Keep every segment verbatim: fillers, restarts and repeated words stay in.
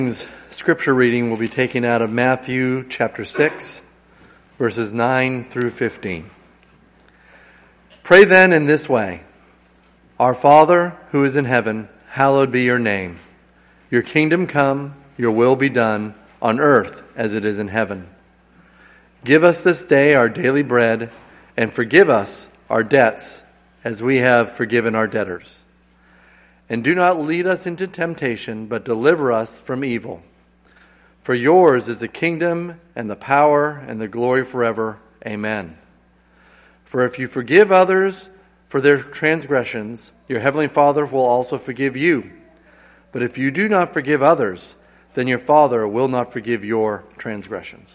Today's scripture reading will be taken out of Matthew chapter six, verses nine through fifteen. Pray then in this way: Our Father who is in heaven, hallowed be your name. Your kingdom come, your will be done, on earth as it is in heaven. Give us this day our daily bread, and forgive us our debts as we have forgiven our debtors. And do not lead us into temptation, but deliver us from evil. For yours is the kingdom and the power and the glory forever. Amen. For if you forgive others for their transgressions, your heavenly Father will also forgive you. But if you do not forgive others, then your Father will not forgive your transgressions.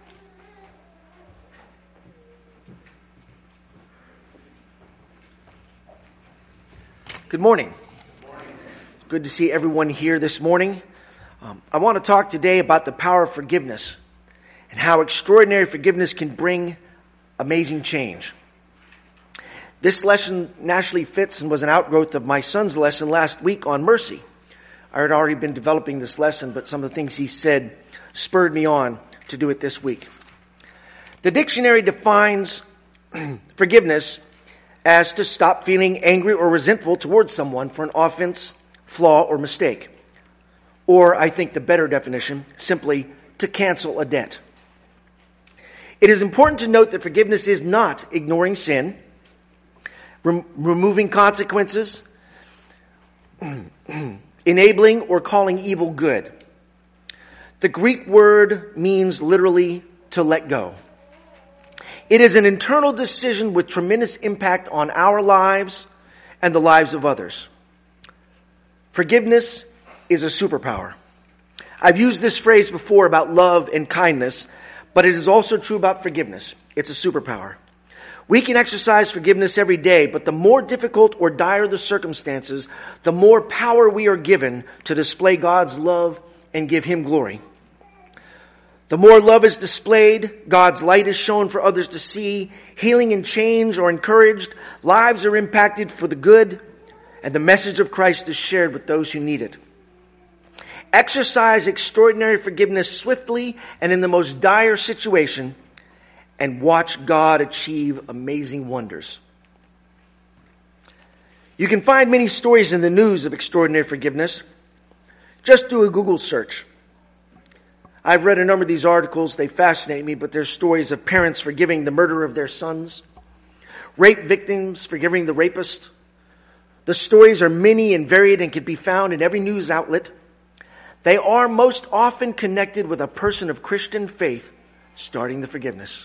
Good morning. Good to see everyone here this morning. Um, I want to talk today about the power of forgiveness and how extraordinary forgiveness can bring amazing change. This lesson naturally fits and was an outgrowth of my son's lesson last week on mercy. I had already been developing this lesson, but some of the things he said spurred me on to do it this week. The dictionary defines forgiveness as to stop feeling angry or resentful towards someone for an offense, flaw, or mistake. Or, I think the better definition, simply to cancel a debt. It is important to note that forgiveness is not ignoring sin, rem- removing consequences, enabling or calling evil good. The Greek word means literally to let go. It is an internal decision with tremendous impact on our lives and the lives of others. Forgiveness is a superpower. I've used this phrase before about love and kindness, but it is also true about forgiveness. It's a superpower. We can exercise forgiveness every day, but the more difficult or dire the circumstances, the more power we are given to display God's love and give Him glory. The more love is displayed, God's light is shown for others to see, healing and change are encouraged, lives are impacted for the good, and the message of Christ is shared with those who need it. Exercise extraordinary forgiveness swiftly and in the most dire situation, and watch God achieve amazing wonders. You can find many stories in the news of extraordinary forgiveness. Just do a Google search. I've read a number of these articles. They fascinate me, but there's stories of parents forgiving the murderer of their sons, rape victims forgiving the rapist. The stories are many and varied and can be found in every news outlet. They are most often connected with a person of Christian faith starting the forgiveness.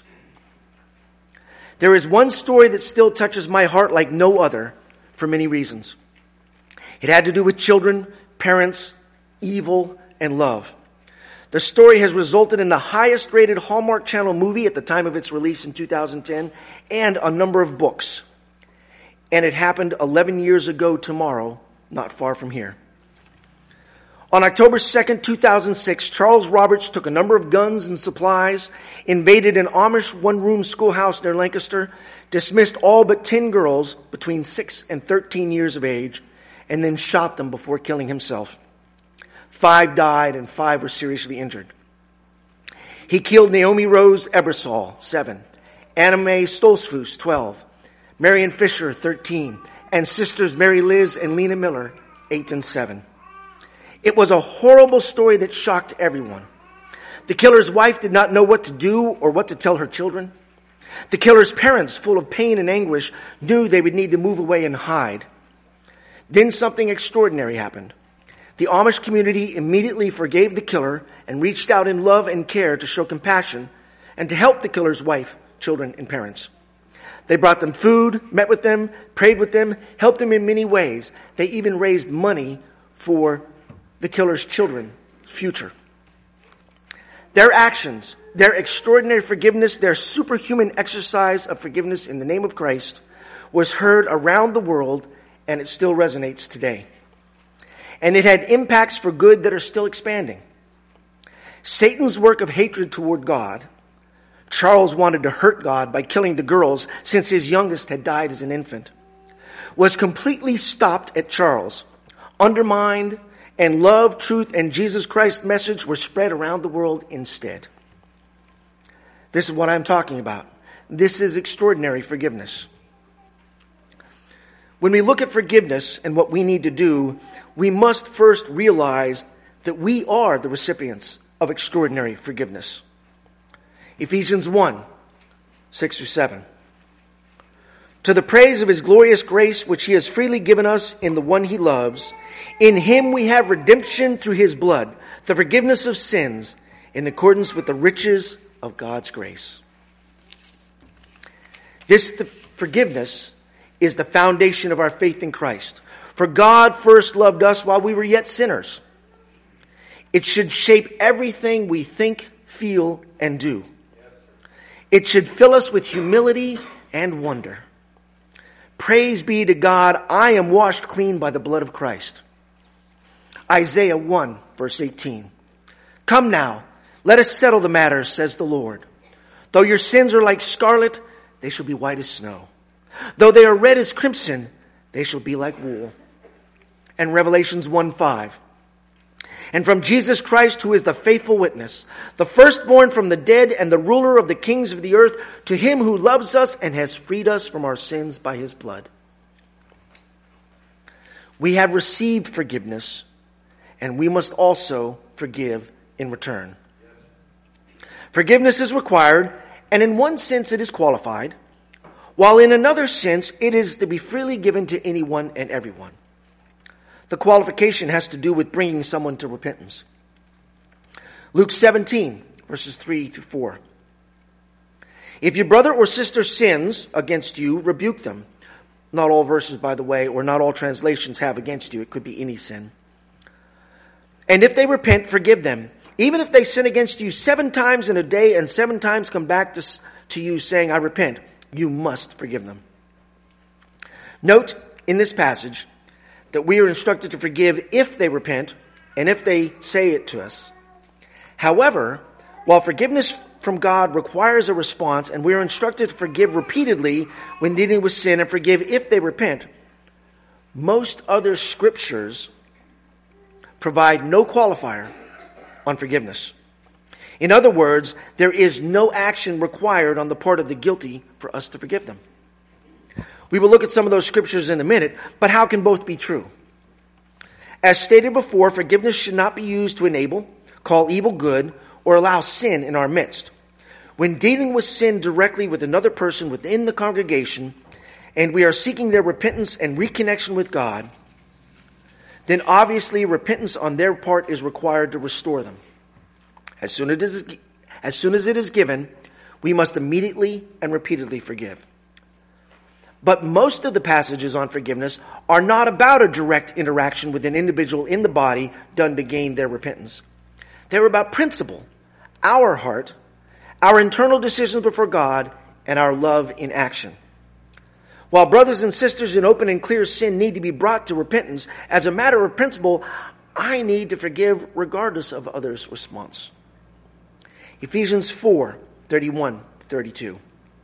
There is one story that still touches my heart like no other for many reasons. It had to do with children, parents, evil, and love. The story has resulted in the highest rated Hallmark Channel movie at the time of its release in two thousand ten and a number of books. And it happened eleven years ago tomorrow, not far from here. On October second, two thousand six, Charles Roberts took a number of guns and supplies, invaded an Amish one-room schoolhouse near Lancaster, dismissed all but ten girls between six and thirteen years of age, and then shot them before killing himself. Five died and five were seriously injured. He killed Naomi Rose Ebersol, seven, Anna Mae Stolzfus, twelve, Marion Fisher, thirteen, and sisters Mary Liz and Lena Miller, eight and seven. It was a horrible story that shocked everyone. The killer's wife did not know what to do or what to tell her children. The killer's parents, full of pain and anguish, knew they would need to move away and hide. Then something extraordinary happened. The Amish community immediately forgave the killer and reached out in love and care to show compassion and to help the killer's wife, children, and parents. They brought them food, met with them, prayed with them, helped them in many ways. They even raised money for the killer's children's future. Their actions, their extraordinary forgiveness, their superhuman exercise of forgiveness in the name of Christ was heard around the world, and it still resonates today. And it had impacts for good that are still expanding. Satan's work of hatred toward God, Charles wanted to hurt God by killing the girls since his youngest had died as an infant, was completely stopped at Charles, undermined, and love, truth, and Jesus Christ's message were spread around the world instead. This is what I'm talking about. This is extraordinary forgiveness. When we look at forgiveness and what we need to do, we must first realize that we are the recipients of extraordinary forgiveness. Ephesians one, six through seven. To the praise of his glorious grace, which he has freely given us in the one he loves, in him we have redemption through his blood, the forgiveness of sins, in accordance with the riches of God's grace. This the forgiveness is the foundation of our faith in Christ. For God first loved us while we were yet sinners. It should shape everything we think, feel, and do. It should fill us with humility and wonder. Praise be to God, I am washed clean by the blood of Christ. Isaiah one, verse eighteen. Come now, let us settle the matter, says the Lord. Though your sins are like scarlet, they shall be white as snow. Though they are red as crimson, they shall be like wool. And Revelations one five. And from Jesus Christ, who is the faithful witness, the firstborn from the dead and the ruler of the kings of the earth, to him who loves us and has freed us from our sins by his blood. We have received forgiveness, and we must also forgive in return. Forgiveness is required, and in one sense it is qualified, while in another sense it is to be freely given to anyone and everyone. The qualification has to do with bringing someone to repentance. Luke seventeen, verses three through four. If your brother or sister sins against you, rebuke them. Not all verses, by the way, or not all translations have against you. It could be any sin. And if they repent, forgive them. Even if they sin against you seven times in a day and seven times come back to, to you saying, I repent, you must forgive them. Note in this passage that we are instructed to forgive if they repent and if they say it to us. However, while forgiveness from God requires a response and we are instructed to forgive repeatedly when dealing with sin and forgive if they repent, most other scriptures provide no qualifier on forgiveness. In other words, there is no action required on the part of the guilty for us to forgive them. We will look at some of those scriptures in a minute, but how can both be true? As stated before, forgiveness should not be used to enable, call evil good, or allow sin in our midst. When dealing with sin directly with another person within the congregation, and we are seeking their repentance and reconnection with God, then obviously repentance on their part is required to restore them. As soon as it is, as soon as it is given, we must immediately and repeatedly forgive. But most of the passages on forgiveness are not about a direct interaction with an individual in the body done to gain their repentance. They're about principle, our heart, our internal decisions before God, and our love in action. While brothers and sisters in open and clear sin need to be brought to repentance, as a matter of principle, I need to forgive regardless of others' response. Ephesians four, thirty-one to thirty-two.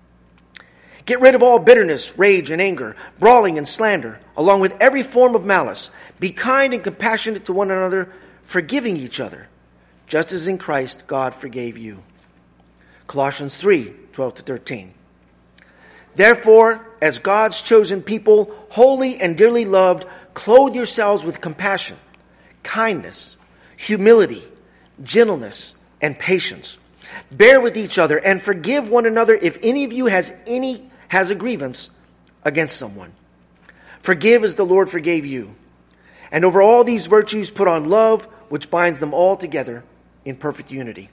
Get rid of all bitterness, rage, and anger, brawling and slander, along with every form of malice. Be kind and compassionate to one another, forgiving each other, just as in Christ God forgave you. Colossians three, twelve to thirteen. Therefore, as God's chosen people, holy and dearly loved, clothe yourselves with compassion, kindness, humility, gentleness, and patience. Bear with each other and forgive one another if any of you has any has a grievance against someone. Forgive as the Lord forgave you. And over all these virtues put on love, which binds them all together in perfect unity.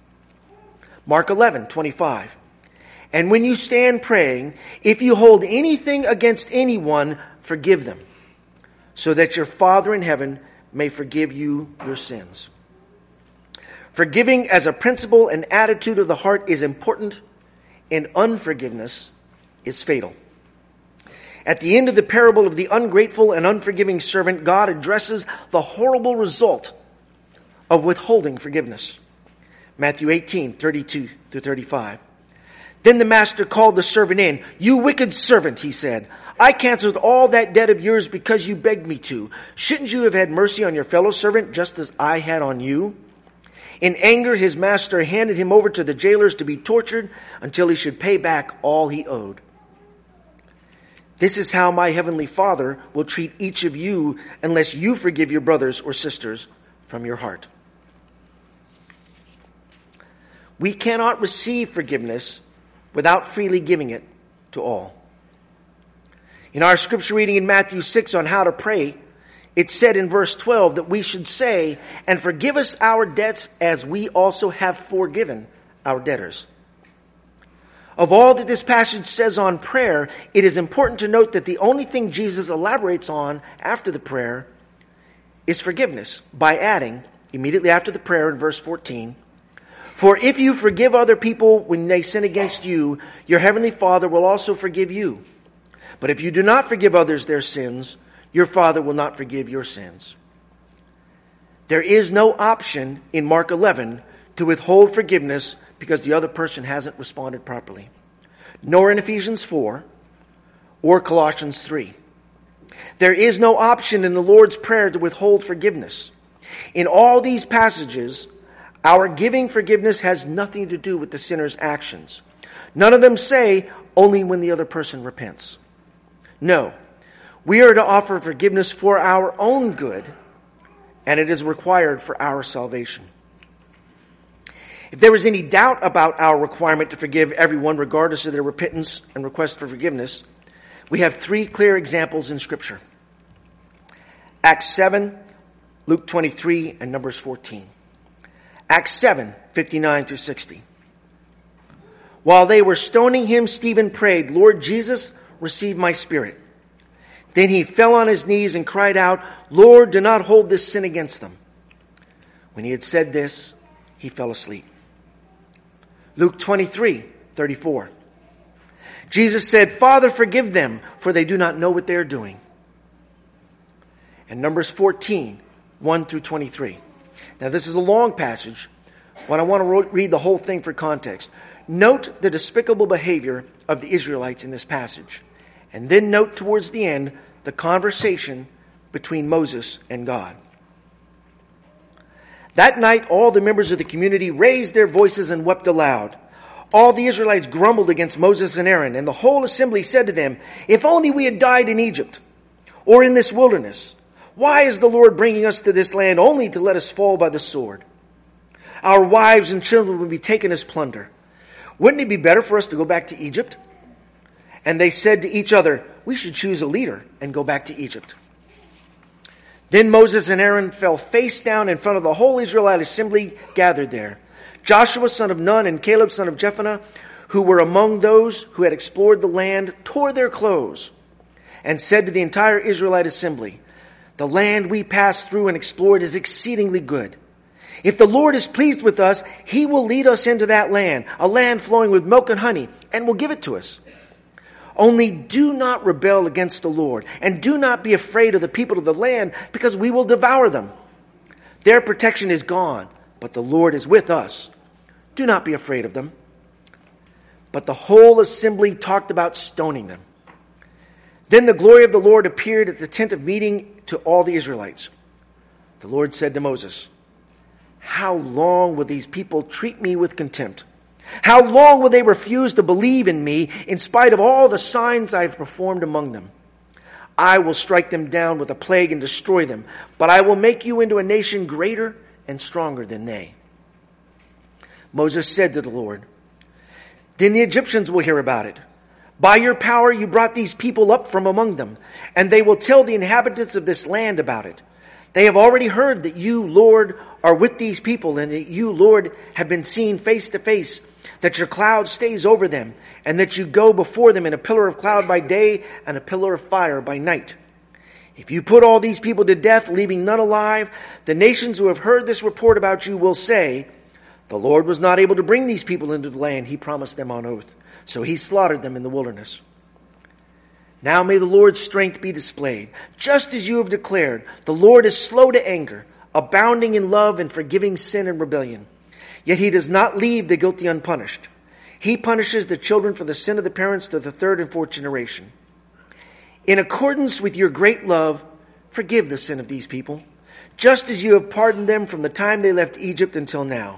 Mark eleven, twenty-five. And when you stand praying, if you hold anything against anyone, forgive them, so that your Father in heaven may forgive you your sins. Forgiving as a principle and attitude of the heart is important, and unforgiveness is fatal. At the end of the parable of the ungrateful and unforgiving servant, God addresses the horrible result of withholding forgiveness. Matthew eighteen, thirty-two through thirty-five. Then the master called the servant in. "You wicked servant," he said. "I canceled all that debt of yours because you begged me to. Shouldn't you have had mercy on your fellow servant just as I had on you?" In anger, his master handed him over to the jailers to be tortured until he should pay back all he owed. This is how my heavenly Father will treat each of you unless you forgive your brothers or sisters from your heart. We cannot receive forgiveness without freely giving it to all. In our scripture reading in Matthew six on how to pray, it said in verse twelve that we should say, "And forgive us our debts as we also have forgiven our debtors." Of all that this passage says on prayer, it is important to note that the only thing Jesus elaborates on after the prayer is forgiveness, by adding, immediately after the prayer in verse fourteen, "For if you forgive other people when they sin against you, your heavenly Father will also forgive you. But if you do not forgive others their sins, your Father will not forgive your sins." There is no option in Mark eleven to withhold forgiveness because the other person hasn't responded properly, nor in Ephesians four or Colossians three. There is no option in the Lord's Prayer to withhold forgiveness. In all these passages, our giving forgiveness has nothing to do with the sinner's actions. None of them say only when the other person repents. No, we are to offer forgiveness for our own good, and it is required for our salvation. If there is any doubt about our requirement to forgive everyone regardless of their repentance and request for forgiveness, we have three clear examples in Scripture. Acts seven, Luke twenty-three, and Numbers fourteen. Acts seven, fifty-nine through sixty. While they were stoning him, Stephen prayed, "Lord Jesus, receive my spirit." Then he fell on his knees and cried out, "Lord, do not hold this sin against them." When he had said this, he fell asleep. Luke twenty-three, thirty-four. Jesus said, "Father, forgive them, for they do not know what they are doing." And Numbers fourteen, one through twenty-three. Now this is a long passage, but I want to read the whole thing for context. Note the despicable behavior of the Israelites in this passage. And then note towards the end the conversation between Moses and God. That night, all the members of the community raised their voices and wept aloud. All the Israelites grumbled against Moses and Aaron, and the whole assembly said to them, "If only we had died in Egypt or in this wilderness. Why is the Lord bringing us to this land only to let us fall by the sword? Our wives and children will be taken as plunder. Wouldn't it be better for us to go back to Egypt?" And they said to each other, "We should choose a leader and go back to Egypt." Then Moses and Aaron fell face down in front of the whole Israelite assembly gathered there. Joshua, son of Nun, and Caleb, son of Jephunneh, who were among those who had explored the land, tore their clothes and said to the entire Israelite assembly, "The land we passed through and explored is exceedingly good. If the Lord is pleased with us, he will lead us into that land, a land flowing with milk and honey, and will give it to us. Only do not rebel against the Lord, and do not be afraid of the people of the land, because we will devour them. Their protection is gone, but the Lord is with us. Do not be afraid of them." But the whole assembly talked about stoning them. Then the glory of the Lord appeared at the tent of meeting to all the Israelites. The Lord said to Moses, "How long will these people treat me with contempt? How long will they refuse to believe in me in spite of all the signs I have performed among them? I will strike them down with a plague and destroy them, but I will make you into a nation greater and stronger than they." Moses said to the Lord, "Then the Egyptians will hear about it. By your power you brought these people up from among them, and they will tell the inhabitants of this land about it. They have already heard that you, Lord, are with these people, and that you, Lord, have been seen face to face, that your cloud stays over them, and that you go before them in a pillar of cloud by day and a pillar of fire by night. If you put all these people to death, leaving none alive, the nations who have heard this report about you will say, 'The Lord was not able to bring these people into the land he promised them on oath, so he slaughtered them in the wilderness.' Now may the Lord's strength be displayed, just as you have declared. The Lord is slow to anger, abounding in love and forgiving sin and rebellion. Yet he does not leave the guilty unpunished. He punishes the children for the sin of the parents to the third and fourth generation. In accordance with your great love, forgive the sin of these people, just as you have pardoned them from the time they left Egypt until now."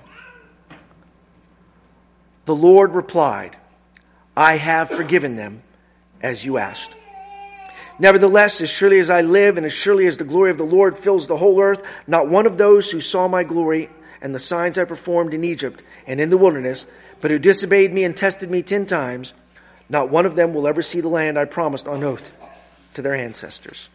The Lord replied, "I have forgiven them as you asked. Nevertheless, as surely as I live and as surely as the glory of the Lord fills the whole earth, not one of those who saw my glory and the signs I performed in Egypt and in the wilderness, but who disobeyed me and tested me ten times, not one of them will ever see the land I promised on oath to their ancestors."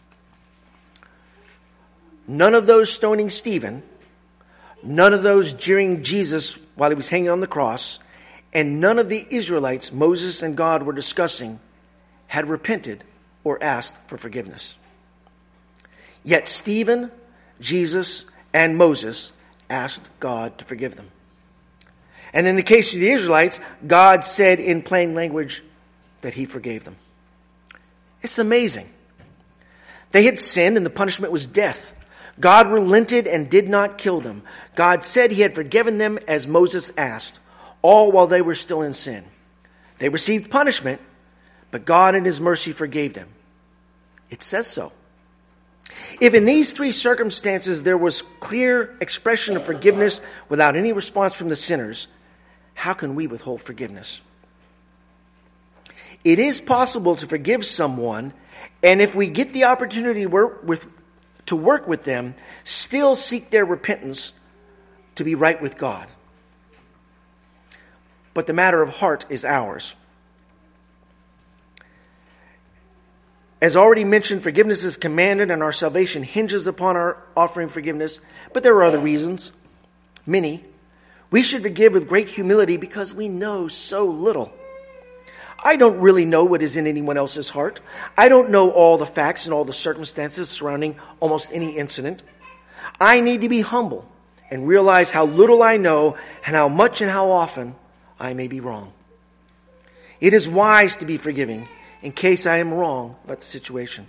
None of those stoning Stephen, none of those jeering Jesus while he was hanging on the cross, and none of the Israelites Moses and God were discussing had repented or asked for forgiveness. Yet Stephen, Jesus, and Moses asked God to forgive them. And in the case of the Israelites, God said in plain language that he forgave them. It's amazing. They had sinned and the punishment was death. God relented and did not kill them. God said he had forgiven them as Moses asked, all while they were still in sin. They received punishment, but God in his mercy forgave them. It says so. If in these three circumstances there was clear expression of forgiveness without any response from the sinners, how can we withhold forgiveness? It is possible to forgive someone, and if we get the opportunity to work with, to work with them, still seek their repentance to be right with God. But the matter of heart is ours. As already mentioned, forgiveness is commanded and our salvation hinges upon our offering forgiveness. But there are other reasons. Many. We should forgive with great humility because we know so little. I don't really know what is in anyone else's heart. I don't know all the facts and all the circumstances surrounding almost any incident. I need to be humble and realize how little I know and how much and how often I may be wrong. It is wise to be forgiving in case I am wrong about the situation.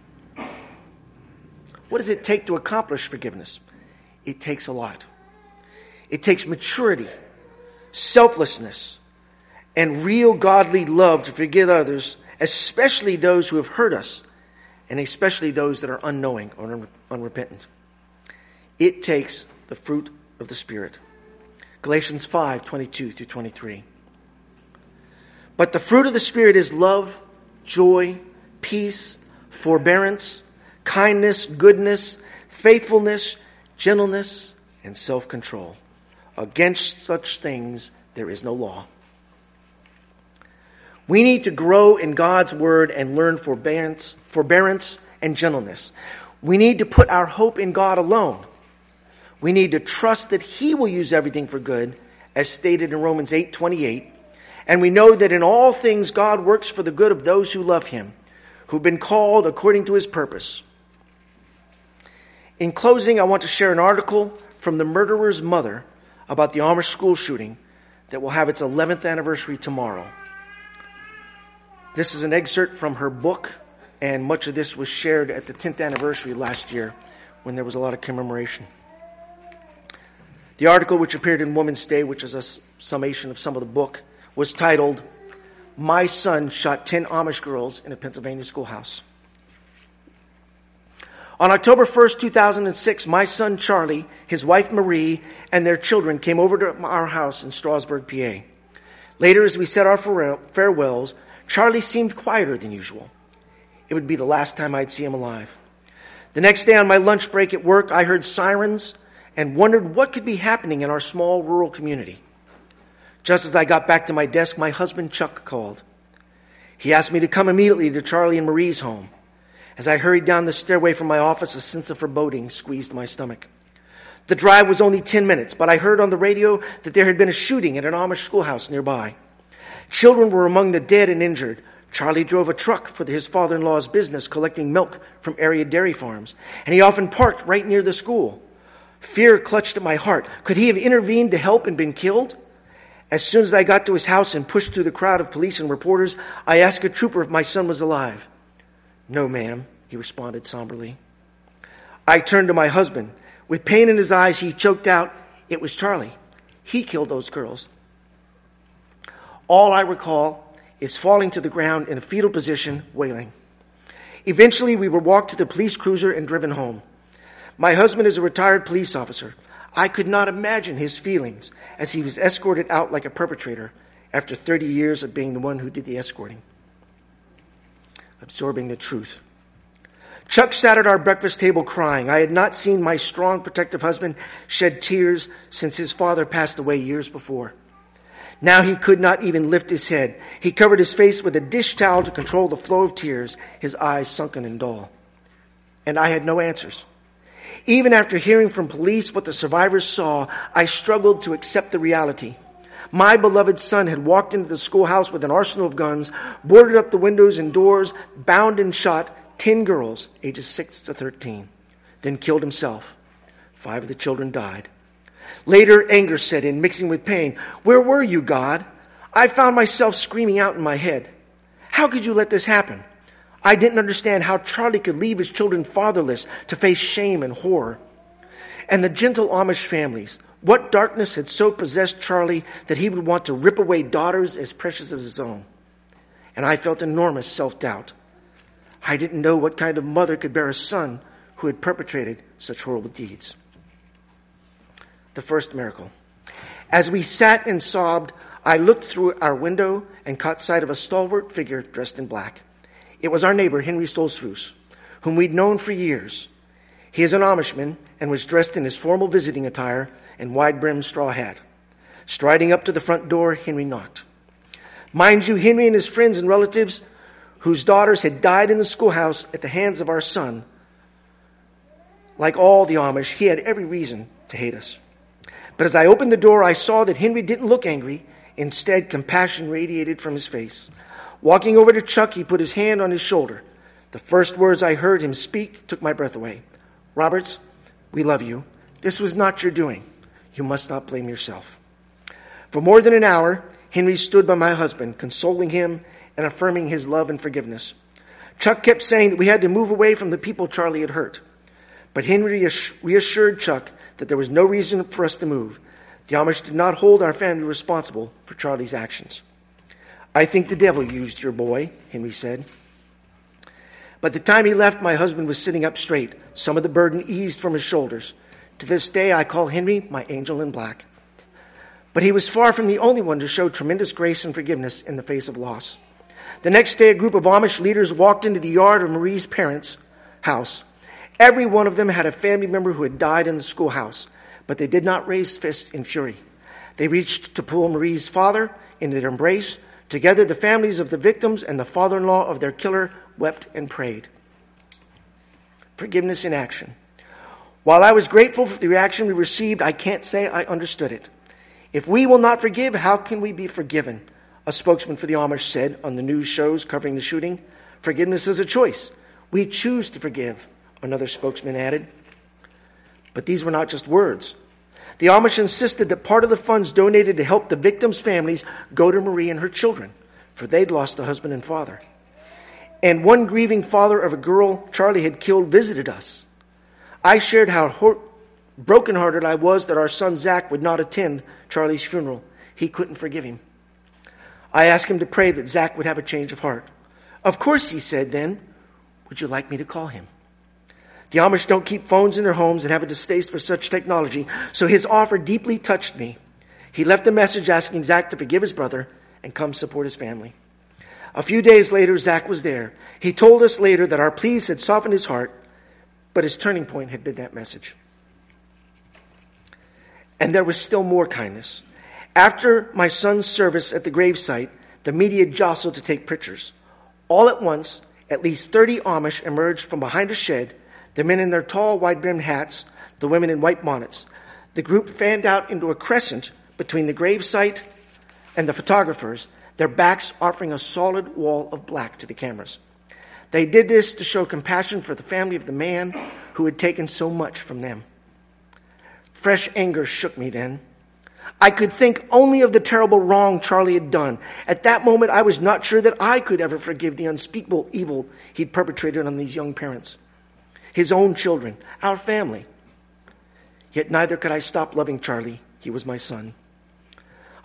What does it take to accomplish forgiveness? It takes a lot. It takes maturity, selflessness, and real godly love to forgive others, especially those who have hurt us, and especially those that are unknowing or unrepentant. It takes the fruit of the Spirit. Galatians five, twenty-two through twenty-three. But the fruit of the Spirit is love, joy, peace, forbearance, kindness, goodness, faithfulness, gentleness, and self-control. Against such things there is no law. We need to grow in God's word and learn forbearance, forbearance and gentleness. We need to put our hope in God alone. We need to trust that he will use everything for good, as stated in Romans eight twenty-eight. And we know that in all things God works for the good of those who love him, who've been called according to his purpose. In closing, I want to share an article from the murderer's mother about the Amish school shooting that will have its eleventh anniversary tomorrow. This is an excerpt from her book, and much of this was shared at the tenth anniversary last year when there was a lot of commemoration. The article, which appeared in Woman's Day, which is a summation of some of the book, was titled, "My Son Shot ten Amish Girls in a Pennsylvania Schoolhouse." On October first, two thousand six, my son Charlie, his wife Marie, and their children came over to our house in Strasburg, P A. Later, as we said our farewells, Charlie seemed quieter than usual. It would be the last time I'd see him alive. The next day on my lunch break at work, I heard sirens and wondered what could be happening in our small rural community. Just as I got back to my desk, my husband Chuck called. He asked me to come immediately to Charlie and Marie's home. As I hurried down the stairway from my office, a sense of foreboding squeezed my stomach. The drive was only ten minutes, but I heard on the radio that there had been a shooting at an Amish schoolhouse nearby. Children were among the dead and injured. Charlie drove a truck for his father-in-law's business, collecting milk from area dairy farms, and he often parked right near the school. Fear clutched at my heart. Could he have intervened to help and been killed? As soon as I got to his house and pushed through the crowd of police and reporters, I asked a trooper if my son was alive. "No, ma'am," he responded somberly. I turned to my husband. With pain in his eyes, he choked out, "It was Charlie. He killed those girls." All I recall is falling to the ground in a fetal position, wailing. Eventually, we were walked to the police cruiser and driven home. My husband is a retired police officer. I could not imagine his feelings as he was escorted out like a perpetrator after thirty years of being the one who did the escorting. Absorbing the truth. Chuck sat at our breakfast table crying. I had not seen my strong, protective husband shed tears since his father passed away years before. Now he could not even lift his head. He covered his face with a dish towel to control the flow of tears, his eyes sunken and dull. And I had no answers. Even after hearing from police what the survivors saw, I struggled to accept the reality. My beloved son had walked into the schoolhouse with an arsenal of guns, boarded up the windows and doors, bound and shot ten girls, ages six to thirteen, then killed himself. Five of the children died. Later, anger set in, mixing with pain. Where were you, God? I found myself screaming out in my head. How could you let this happen? I didn't understand how Charlie could leave his children fatherless to face shame and horror. And the gentle Amish families. What darkness had so possessed Charlie that he would want to rip away daughters as precious as his own? And I felt enormous self-doubt. I didn't know what kind of mother could bear a son who had perpetrated such horrible deeds. The first miracle. As we sat and sobbed, I looked through our window and caught sight of a stalwart figure dressed in black. It was our neighbor, Henry Stolzfus, whom we'd known for years. He is an Amishman and was dressed in his formal visiting attire and wide-brimmed straw hat. Striding up to the front door, Henry knocked. Mind you, Henry and his friends and relatives, whose daughters had died in the schoolhouse at the hands of our son, like all the Amish, he had every reason to hate us. But as I opened the door, I saw that Henry didn't look angry. Instead, compassion radiated from his face. Walking over to Chuck, he put his hand on his shoulder. The first words I heard him speak took my breath away. Roberts, we love you. This was not your doing. You must not blame yourself. For more than an hour, Henry stood by my husband, consoling him and affirming his love and forgiveness. Chuck kept saying that we had to move away from the people Charlie had hurt. But Henry reassured Chuck that there was no reason for us to move. The Amish did not hold our family responsible for Charlie's actions. I think the devil used your boy, Henry said. By the time he left, my husband was sitting up straight. Some of the burden eased from his shoulders. To this day, I call Henry my angel in black. But he was far from the only one to show tremendous grace and forgiveness in the face of loss. The next day, a group of Amish leaders walked into the yard of Marie's parents' house. Every one of them had a family member who had died in the schoolhouse, but they did not raise fists in fury. They reached to pull Marie's father into their embrace. Together, the families of the victims and the father-in-law of their killer wept and prayed. Forgiveness in action. While I was grateful for the reaction we received, I can't say I understood it. If we will not forgive, how can we be forgiven? A spokesman for the Amish said on the news shows covering the shooting. Forgiveness is a choice. We choose to forgive, another spokesman added. But these were not just words. The Amish insisted that part of the funds donated to help the victims' families go to Marie and her children, for they'd lost a husband and father. And one grieving father of a girl Charlie had killed visited us. I shared how ho- brokenhearted I was that our son Zach would not attend Charlie's funeral. He couldn't forgive him. I asked him to pray that Zach would have a change of heart. Of course, he said then, would you like me to call him? The Amish don't keep phones in their homes and have a distaste for such technology, so his offer deeply touched me. He left a message asking Zach to forgive his brother and come support his family. A few days later, Zach was there. He told us later that our pleas had softened his heart, but his turning point had been that message. And there was still more kindness. After my son's service at the gravesite, the media jostled to take pictures. All at once, at least thirty Amish emerged from behind a shed, the men in their tall, wide-brimmed hats, the women in white bonnets. The group fanned out into a crescent between the gravesite and the photographers, their backs offering a solid wall of black to the cameras. They did this to show compassion for the family of the man who had taken so much from them. Fresh anger shook me then. I could think only of the terrible wrong Charlie had done. At that moment, I was not sure that I could ever forgive the unspeakable evil he'd perpetrated on these young parents, his own children, our family. Yet neither could I stop loving Charlie. He was my son.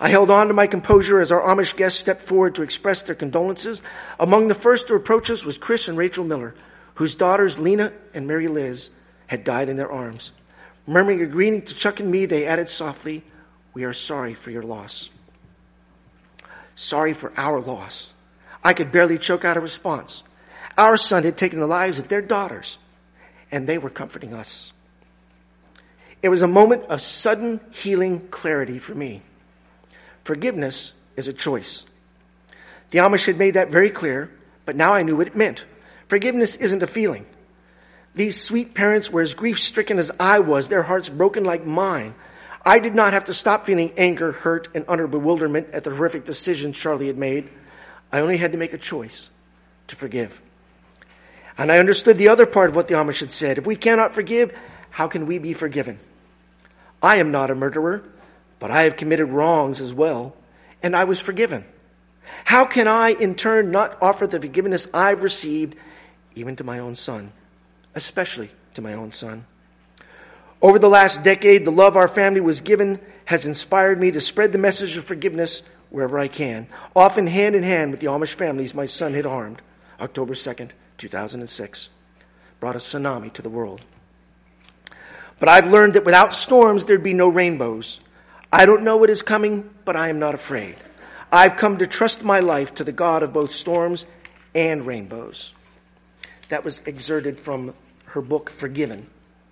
I held on to my composure as our Amish guests stepped forward to express their condolences. Among the first to approach us was Chris and Rachel Miller, whose daughters Lena and Mary Liz had died in their arms. Murmuring a greeting to Chuck and me, they added softly, "We are sorry for your loss." Sorry for our loss. I could barely choke out a response. Our son had taken the lives of their daughters, and they were comforting us. It was a moment of sudden healing clarity for me. Forgiveness is a choice. The Amish had made that very clear, but now I knew what it meant. Forgiveness isn't a feeling. These sweet parents were as grief-stricken as I was, their hearts broken like mine. I did not have to stop feeling anger, hurt, and utter bewilderment at the horrific decision Charlie had made. I only had to make a choice to forgive. And I understood the other part of what the Amish had said. If we cannot forgive, how can we be forgiven? I am not a murderer, but I have committed wrongs as well, and I was forgiven. How can I, in turn, not offer the forgiveness I've received, even to my own son, especially to my own son? Over the last decade, the love our family was given has inspired me to spread the message of forgiveness wherever I can, often hand in hand with the Amish families my son had harmed. October second, two thousand six, brought a tsunami to the world. But I've learned that without storms, there'd be no rainbows. I don't know what is coming, but I am not afraid. I've come to trust my life to the God of both storms and rainbows. That was excerpted from her book, Forgiven.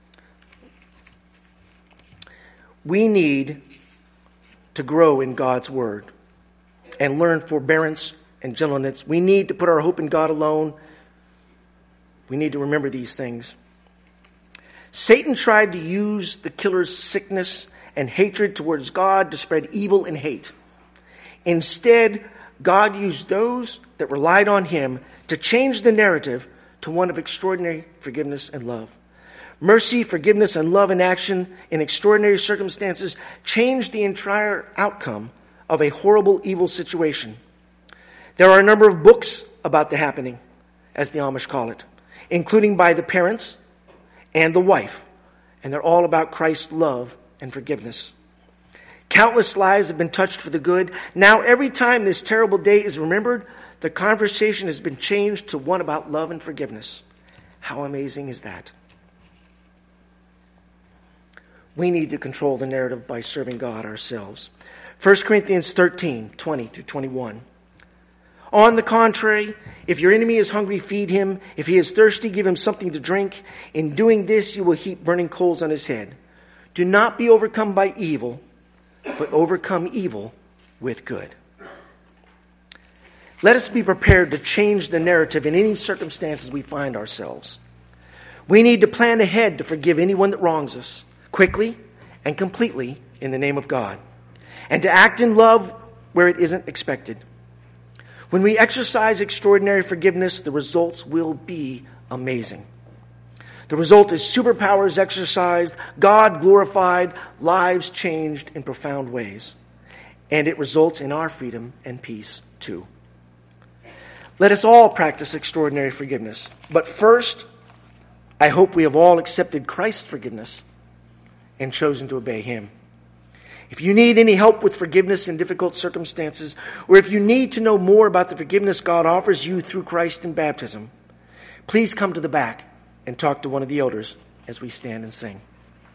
We need to grow in God's word and learn forbearance and gentleness. We need to put our hope in God alone. We need to remember these things. Satan tried to use the killer's sickness and hatred towards God to spread evil and hate. Instead, God used those that relied on him to change the narrative to one of extraordinary forgiveness and love. Mercy, forgiveness, and love in action in extraordinary circumstances changed the entire outcome of a horrible, evil situation. There are a number of books about the happening, as the Amish call it, including by the parents and the wife, and they're all about Christ's love and forgiveness. Countless lives have been touched for the good. Now, every time this terrible day is remembered, the conversation has been changed to one about love and forgiveness. How amazing is that? We need to control the narrative by serving God ourselves. First Corinthians thirteen, twenty through twenty-one. On the contrary, if your enemy is hungry, feed him. If he is thirsty, give him something to drink. In doing this, you will heap burning coals on his head. Do not be overcome by evil, but overcome evil with good. Let us be prepared to change the narrative in any circumstances we find ourselves. We need to plan ahead to forgive anyone that wrongs us, quickly and completely in the name of God, and to act in love where it isn't expected. When we exercise extraordinary forgiveness, the results will be amazing. The result is superpowers exercised, God glorified, lives changed in profound ways. And it results in our freedom and peace too. Let us all practice extraordinary forgiveness. But first, I hope we have all accepted Christ's forgiveness and chosen to obey him. If you need any help with forgiveness in difficult circumstances, or if you need to know more about the forgiveness God offers you through Christ in baptism, please come to the back and talk to one of the elders as we stand and sing.